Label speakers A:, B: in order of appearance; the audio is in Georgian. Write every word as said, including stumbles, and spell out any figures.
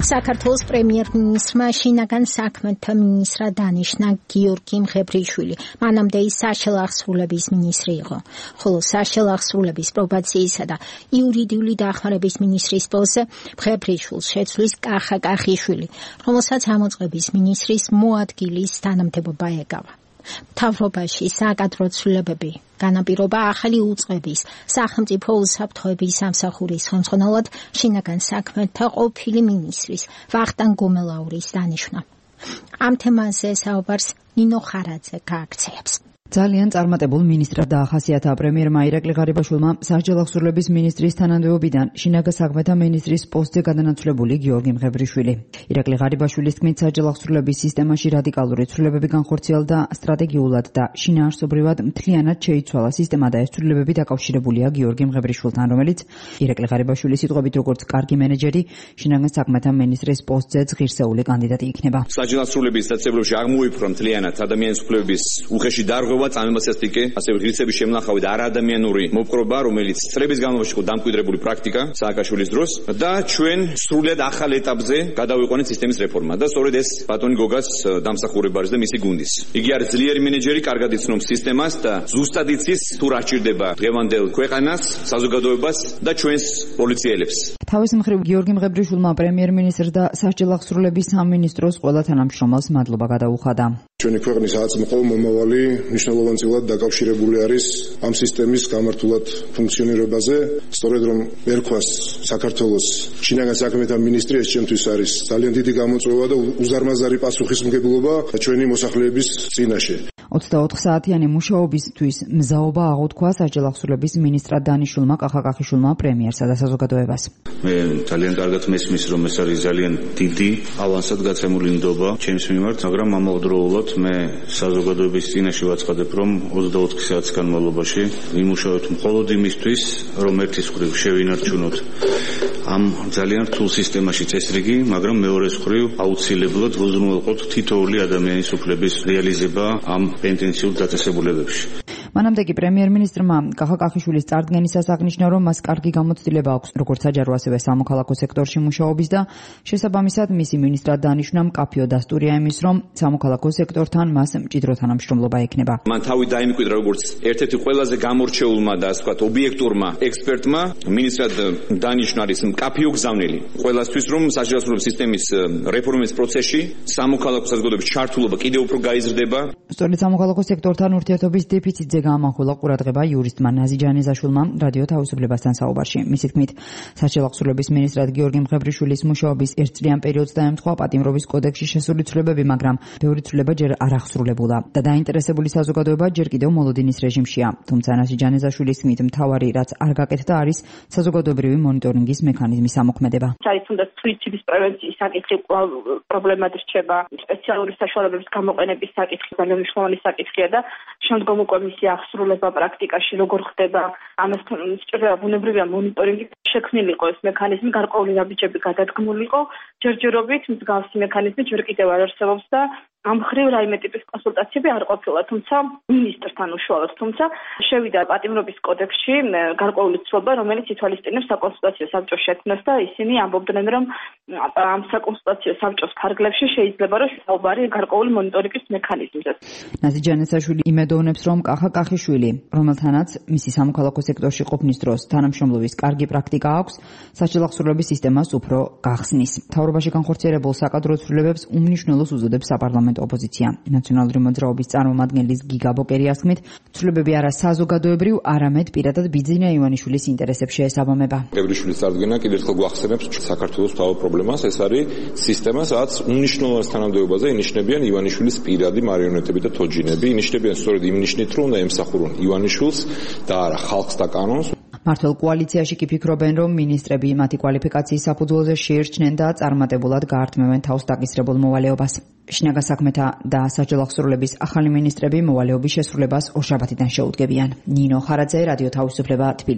A: საქართველოს პრემიერ-მინისტრმა შინაგან საქმეთა მინისტრად დანიშნა გიორგი მღებრიშვილი. მანამდე ის საშელახსრულების მინისტრი იყო, ხოლო საშელახსრულების პრობაციისა და იურიდიული დახმარების მინისტრის პოსტზე მღებრიშვილს შეცვლის კახა კახიშვილი, რომელსაც ამოწყების მინისტრის მოადგილის თანამდებობა ეკავა. მთავრობაში საკადრო ცვლილებები განაპირობა ახალი უწყების სახელმწიფო უსაფრთხოების სამსახურის ხელმძღვანელად შინაგან საქმეთა ყოფილი მინისტრის ვახტანგ გომელაურის დანიშვნა. ამ თემაზე საუბარს ნინო ხარაძე გააქცევს.
B: ძალიან წარმატებულ მინისტრად დაახასიათა პრემიერმა ირაკლი ღარიბაშვილმა სასჯელახსრულების მინისტრის თანამდებობიდან შინაგან საქმეთა მინისტრის პოსტზე გადანაცვლებული გიორგი მღებრიშვილი. ირაკლი ღარიბაშვილის თქმით, სასჯელახსრულების სისტემაში რადიკალური ცვლილებები განხორციელდა სტრატეგიულად და შინაარსობრივად მთლიანად შეიცვალა სისტემა და ეს ცვლილებები დაკავშირებულია გიორგი მღებრიშვილთან, რომელიც ირაკლი ღარიბაშვილის სიტყვებით როგორც კარგი მენეჯერი შინაგან საქმეთა მინისტრის პოსტზეც ღირსეული კანდიდატი იქნება.
C: სასჯელახსრულების დაწესებულებაში აღმოიფრა მთლიანად ადამიანის უფლებების უხეში დარღვევა, წამებასიასტიკე, ასევე ღირსების შემნახავი და არაადამიანური მოპყრობა, რომელიც წლების განმავლობაში იყო დამკვიდრებული პრაქტიკა სააკაშვილის დროს და ჩვენ სრულად ახალ ეტაპზე გადავიყვანეთ სისტემის რეფორმა და სწორედ ეს ბატონი გოგას დამსახურება არის და მისი გუნდის. იგი არის ძლიერი მენეჯერი, კარგად იცნობს სისტემას და ზუსტად იცის თუ რა სჭირდება დღევანდელ ქვეყანას, საზოგადოებას და ჩვენს პოლიციელებს.
B: თავის მხრივ გიორგი მღებრიშვილმა პრემიერ-მინისტრს და სასჯელახსრულების სამინისტროს ყველა თანამშრომელს მადლობა გადაუხადა.
D: ჩვენი ქვეყნის აწმყო მომავალი მნიშვნელოვანწილად დაკავშირებული არის ამ სისტემის გამართულად ფუნქციონირებაზე. სწორედ რომ ერქვას საქართველოს შინაგან საქმეთა მინისტრი ეს ჩემთვის არის ძალიან დიდი გამოწვევა და უზარმაზარი პასუხისმგებლობა ჩვენი მოსახლეების წინაშე.
B: ოცდაოთხ საათიანი მუშაობისთვის მზაობა აღუთქვა სასჯელახსრულების მინისტრად დანიშნულმა კახა კახიშვილმა პრემიერსა და საზოგადოებას.
E: მე ძალიან კარგად მესმის, რომ ეს არის ძალიან დიდი ავანსად გაცემული ნდობა ჩემს მიმართ, მაგრამ ამავდროულად მე საზოგადოების წინაშე ვაცხადებ, რომ ოცდაოთხ საათის განმავლობაში ვიმუშავებთ მხოლოდ იმისთვის, რომ ერთის მხრივ შევინარჩუნოთ ამ ძალიან რთულ სისტემაში წესრიგი, მაგრამ მეორეს მხრივ აუცილებლად ვუზრუნველყოთ თითოეული ადამიანის უფლების რეალიზება ამ პენტენციურ დაწესებულებებში.
B: მანამდე კი პრემიერ-მინისტრმა კახა კახიშვილის წარდგენისას აღნიშნა, რომ მას კარგი გამოცდილება აქვს როგორც საჯარო, ასევე სამოქალაქო სექტორში მუშაობის და შესაბამისად მისი მინისტრად დანიშვნა მკაფიო დასტურია იმის, რომ სამოქალაქო სექტორთან მას მჭიდრო თანამშრომლობა ექნება.
C: მან თავი დაიმკვიდრა როგორც ერთ-ერთი ყველაზე გამორჩეულმა და ასე ვთქვათ ობიექტურმა ექსპერტმა მინისტრად დანიშნა არის მკაფიო გზავნილი ყველასთვის, რომ სასჯელახსრულების სისტემის რეფორმის პროცესში სამოქალაქო საზოგადოების ჩართულობა კიდევ უფრო გაიზრდება.
B: სწორედ სამოქალაქო სექტორთან ურთიერთობის დეფიციტზე გაამახვილა ყურადღება იურისტმა ნაზი ჯანეზაშვილმა რადიო თავისუფლებასთან საუბარში. მისი თქმით, სასჯელახსრულების მინისტრად გიორგი მღებრიშვილის მუშაობის ერთწლიან პერიოდს დაემთხვა პატიმრობის კოდექსში შესული ცვლილებები, მაგრამ ბევრი ცვლილება ჯერ არ აღსრულებულა და დაინტერესებული საზოგადოება ჯერ კიდევ მოლოდინის რეჟიმშია. თუმცა ნაზი ჯანეზაშვილის თქმით, მთავარი რაც არ გაკეთდა არის საზოგადოებრივი მონიტორინგის მექანიზმის ამოქმედება.
F: არის თუნდაც სუიციდის პრევენციის საკითხი პრობლემად რჩება, სპეციალური საშუალებების გამოყენების საკითხი ძალიან მნიშვნელოვანი საკითხია და შემდგომ უკვე მისი აღსრულება პრაქტიკაში როგორ ხდება, ამას სჭირდება ბუნებრივია მონიტორინგი შექმნილიყო ეს მექანიზმი, გარკვეული ნაბიჯები გადადგმულიყო, ჯერჯერობით მსგავსი მექანიზმი ჯერ კიდევ არ არსებობს და ამ მხრივ რაიმე ტიპის კონსულტაციები არ ყოფილა, თუმცა მინისტრთან უშუალოდ, თუმცა შევიდა პატიმრობის კოდექსში გარკვეული ცვლილება, რომელიც ითვალისწინებს საკონსულტაციო საბჭოს შექმნას და ისინი ამბობდნენ, რომ ამ საკონსულტაციო საბჭოს ფარგლებში შეიძლება რომ საუბარი გარკვეული მონიტორინგის მექანიზმზე.
B: ნაზი ჯანესაშვილი იმედოვნებს, რომ კახა კახიშვილი, რომელთანაც მისი სამოქალაქო სექტორში ყოფნის დროს თანამშრომლობის კარგი პრაქტიკა აქვს, სასჯელახსრულების სისტემას უფრო გახსნის. მთავრობაში განხორციელებულ საკადრო ცვლილებებს უმნიშვნელოს უზოდებს საპარლამენტო ოპოზიცია. ნაციონალური მოძრაობის წარმომადგენლის გიგა ბოკერიას თქმით, ცვლილებები არა საზოგადოებრივ, არამედ პირადად ბიძინა ივანიშვილის ინტერესებს შეესაბამება.
D: მღებრიშვილის წარდგენა კიდევ ერთხელ გვახსენებს საქართველოს მთავარ პრობლემას, ეს არის სისტემა, სადაც უმნიშვნელოვანეს თანამდებობაზე ინიშნებიან ივანიშვილის პირადი მარიონეტები და თოჯინები, ინიშნებიან სწორედ იმ ნიშნით, რომ უნდა ემსახურონ ივანიშვილს და არა ხალხს და კანონს.
B: მართლ კოალიციაში კი ფიქრობენ, რომ მინისტრები მათი კვალიფიკაციის საფუძველზე შეირჩნენ და წარმატებულად გაართმევენ თავს დაკისრებულ მოვალეობას. შინაგან საქმეთა და სასჯელახსრულების ახალი მინისტრები მოვალეობის შესრულებას ორშაბათიდან შეუდგებიან. ნინო ხარაძე, რადიო თავისუფლება, თბილისი.